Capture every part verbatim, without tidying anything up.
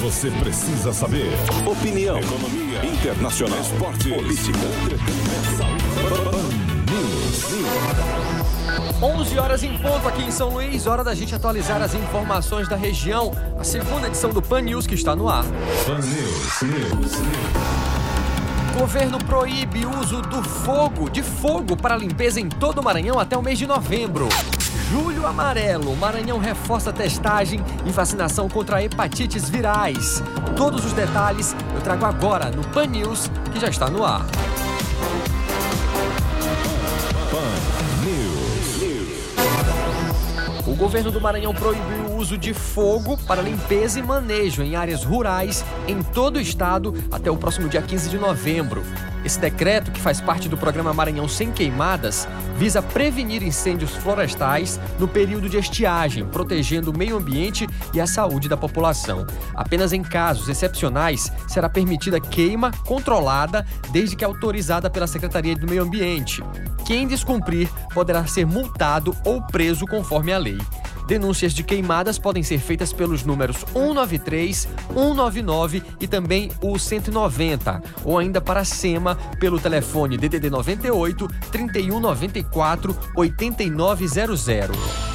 você precisa saber. Opinião, economia, internacional, esporte, política. onze horas em ponto aqui em São Luís, hora da gente atualizar as informações da região. A segunda edição do Pan News que está no ar. Pan News, News, Governo proíbe o uso do fogo, de fogo para limpeza em todo o Maranhão até o mês de novembro. Julho amarelo, Maranhão reforça testagem e vacinação contra hepatites virais. Todos os detalhes eu trago agora no Pan News, que já está no ar. Pan News. O governo do Maranhão proibiu o uso de fogo para limpeza e manejo em áreas rurais em todo o estado até o próximo dia quinze de novembro. Esse decreto, que faz parte do programa Maranhão Sem Queimadas, visa prevenir incêndios florestais no período de estiagem, protegendo o meio ambiente e a saúde da população. Apenas em casos excepcionais será permitida queima controlada, desde que autorizada pela Secretaria do Meio Ambiente. Quem descumprir poderá ser multado ou preso conforme a lei. Denúncias de queimadas podem ser feitas pelos números um nove três, um nove nove e também o cento e noventa, ou ainda para a SEMA pelo telefone D D D noventa e oito, trinta e um noventa e quatro, oitenta e nove zero zero.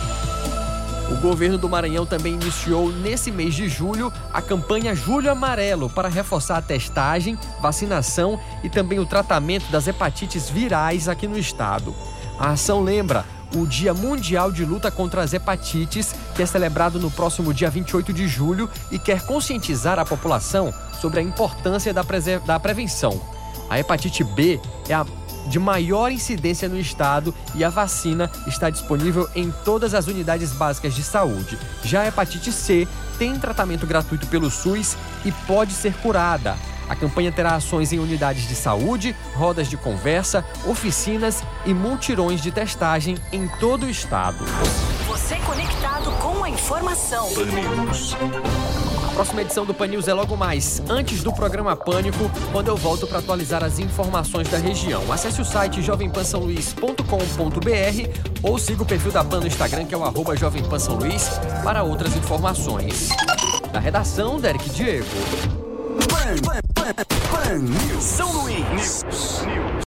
O governo do Maranhão também iniciou nesse mês de julho a campanha Julho Amarelo para reforçar a testagem, vacinação e também o tratamento das hepatites virais aqui no estado. A ação lembra o Dia Mundial de Luta contra as Hepatites, que é celebrado no próximo dia vinte e oito de julho e quer conscientizar a população sobre a importância da, prese- da prevenção. A hepatite B é a de maior incidência no estado e a vacina está disponível em todas as unidades básicas de saúde. Já a hepatite C tem tratamento gratuito pelo SUS e pode ser curada. A campanha terá ações em unidades de saúde, rodas de conversa, oficinas e multirões de testagem em todo o estado. Você conectado com a informação. Pan News. A próxima edição do Pan News é logo mais, antes do programa Pânico, quando eu volto para atualizar as informações da região. Acesse o site jovem pan são luís ponto com ponto b r ou siga o perfil da Pan no Instagram, que é o arroba jovem pan são luís, para outras informações. Da redação, Derek Diego. Pan, Pan, Pan, Pan News. São Luís. News.